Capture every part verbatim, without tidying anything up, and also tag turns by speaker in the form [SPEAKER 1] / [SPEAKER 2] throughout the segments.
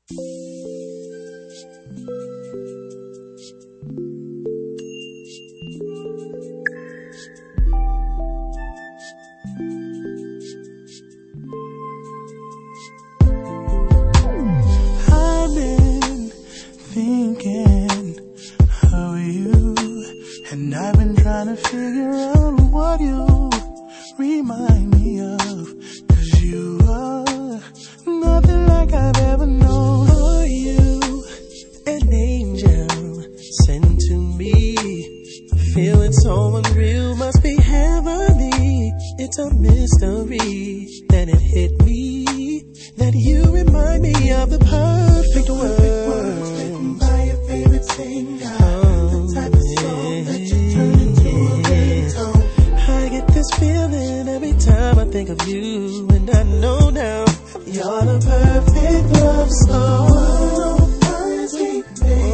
[SPEAKER 1] I've been thinking of you, and I've been trying to figure out what you remind me of. 'Cause you are nothing like I've ever known.
[SPEAKER 2] Are you an angel sent to me? Feeling so unreal, must be heavenly. It's a mystery. Then it hit me that you remind me of the perfect world.
[SPEAKER 1] Written by your favorite singer.
[SPEAKER 2] Oh,
[SPEAKER 1] The type of song that you turn into a ringtone.
[SPEAKER 2] I get this feeling every time I think of you, and I know now you're the perfect love song.
[SPEAKER 1] Oh, honestly, baby,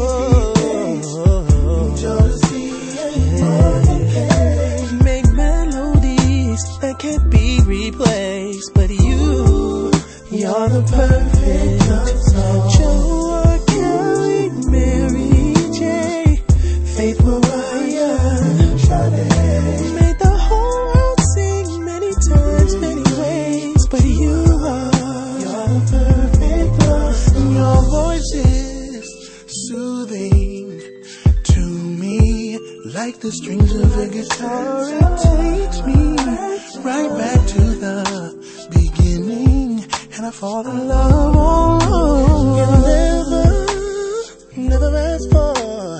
[SPEAKER 2] Oh,
[SPEAKER 1] jealousy ain't more than cake.
[SPEAKER 2] make melodies that can't be replaced, but you, you're the perfect love song. Joe, Kelly, Mary J, Faith Mariah,
[SPEAKER 1] Sade.
[SPEAKER 2] made the whole world sing many times, many ways, but you are,
[SPEAKER 1] You're the perfect love song. Your voice is soothing to me, like the strings of a guitar. It takes me right back to the beginning, and I fall in love all
[SPEAKER 2] you
[SPEAKER 1] over.
[SPEAKER 2] never, never ask for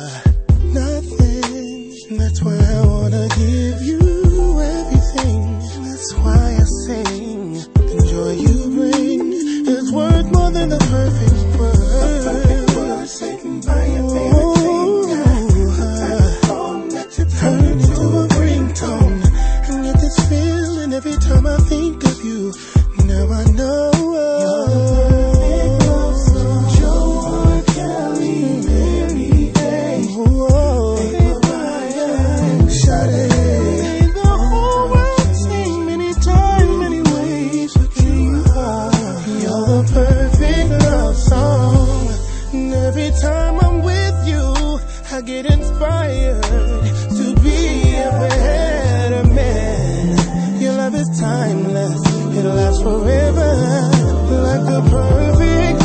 [SPEAKER 2] nothing.
[SPEAKER 1] That's why I wanna give you everything. That's why I sing. The joy you bring is worth more than the perfect word. Perfect word written by your favorite singer. The song that you turn into a ringtone. And get this feeling every time I think of you. Now I know you're the perfect love song. Joe, Kelly, Mary J, Faith Mariah, Sade. Made the whole world sing many times, many ways, but you are. You're the perfect love song. And every time I'm with you, I get inspired to be a better man. Your love is timeless, it'll last forever, like the perfect